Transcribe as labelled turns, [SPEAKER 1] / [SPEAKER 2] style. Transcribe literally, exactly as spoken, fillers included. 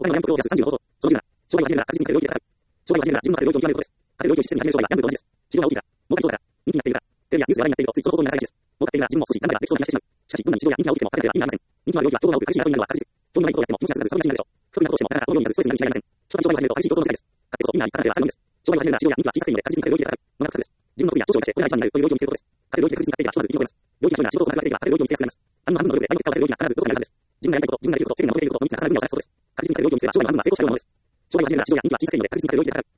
[SPEAKER 1] 他にも悩むことをプラスさんじゅうごほど。その理由なら、障害を始めるなら確実に彼領域で働く。障害を始めるなら自分のある領域を極めることです。各領域を実践に始める障害は病と同じです。治療が大きいから、儲かりそうだから、人気になっているから、テレビやニュースで話題になっているとついその方向に流されがちです。儲かっているなら自分も少し何だかできそうな気がしてしまう。しかし、どんなに治療や人気が大きくても彼らは意味がありません。人気のある領域は競合が多く激しい争いになるのは確実。興味のないことをやっても、もしかしたらそれが気になるでしょう。不得意なことをしても、なかなかこのようになるストレスになるに違いありません。初期障害を始めると激しい競争の世界です。勝ってこそみんなに勝たなければ済むのです。障害を始めるなら治療や人気は小さくていいので確実に彼領域で働くのが策です。自分の得意な長所を生かしてこれが一番になるという領域を見つけることです。彼領域で確実に勝っているからひとまず生き残れます。領域が得意な仕事をこなくなっていれば彼領域を見つけやすくなります。半分半分の努力で相手を結果をさせる領域が必ずどこかにあるはずです。自分がやりたいこと、自分ができること、世間が求めていること、みっつが重なる分野を探すことです。確実に彼領域を見つければ障害の半分は成功しようと思うのです。障害を始めるなら治療や人気は小さくていいので確実に彼領域で働く